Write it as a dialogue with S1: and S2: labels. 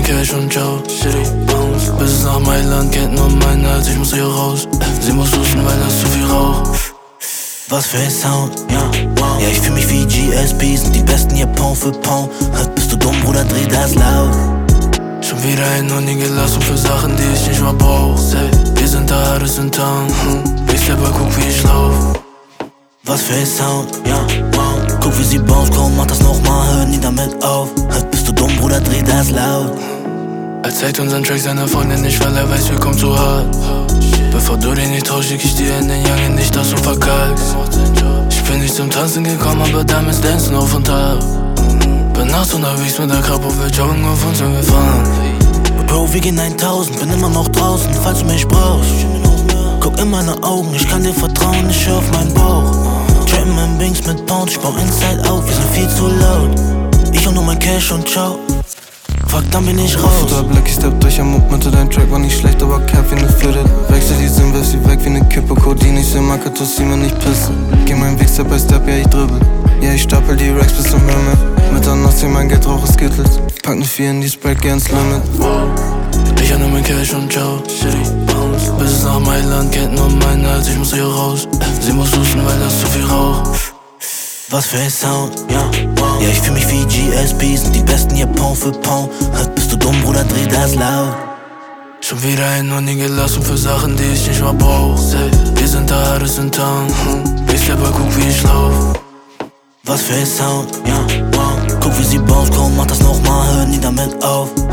S1: Cash und ciao. Shitty Bounce, bis es nach Mailand geht, nur mein Hals, ich muss hier raus. Sie muss husten, weil das zu viel Rauch.
S2: Was für ein Sound, ja, wow. Ja, ich fühl mich wie GSP, sind die besten hier Pound für Pound. Bist du dumm, Bruder, dreh das laut.
S1: Schon wieder hin und nie gelassen für Sachen, die ich nicht mal brauch. Say, wir sind da, alles in Town. Ich selber guck, wie ich lauf.
S2: Was für ein Sound, ja, wow. Guck, wie sie bounce, komm, mach das nochmal, hör nie damit auf. Bist du dumm, Bruder, dreh das laut.
S1: Er zeigt unseren Track seiner Freundin nicht, weil er weiß, wir kommen zu hart. Bevor du den nicht traust, schick ich dir in den Jange nicht, dass du verkackst. Ich bin nicht zum Tanzen gekommen, aber damit dancen auf und ab. Bin nachts unterwegs mit der Krabbe, wir joggen auf uns, wenn wir fahren.
S2: Bro, wir gehen 1000, bin immer noch draußen, falls du mich brauchst. Guck in meine Augen, ich kann dir vertrauen, ich hör auf meinen Bauch. Trappen in Bings mit Pounds, ich bau Inside Out, wir sind viel zu laut. Ich hab nur mein Cash und ciao. Fuck, dann bin ich raus.
S3: Futter Black, ich step durch am Mund, meinte dein Track war nicht schlecht, aber Cap wie ne Fitted. Wechsel die Sinn, werf sie weg wie ne Kippe, Codeine, ich seh Makatos, mir nicht pisse. Geh meinen Weg Step by Step, ja ich dribbel. Ja, ich stapel die Racks bis zum Himmel. Mitternacht seh mein Geld, rauche Skittles. Pack ne 4 in die Sprite, geh ins Limit.
S1: Ich hab nur mein Cash und ciao. Shitty Bounce, bis es nach Mailand geht, nur mein Hals, ich muss hier raus. Sie muss husten, weil das zu viel Rauch.
S2: Was für ein Sound, ja, wow. Ja, ich fühl mich wie GSP, sind die besten hier Pound für Pound. Bist du dumm, Bruder, dreh das laut.
S1: Schon wieder hin und nie gelassen für Sachen, die ich nicht mal brauch. Say, wir sind da, alles in Town. Ich selber guck, wie ich lauf.
S2: Was für ein Sound, ja, wow. Guck, wie sie bounce, komm, mach das nochmal, hör nie damit auf.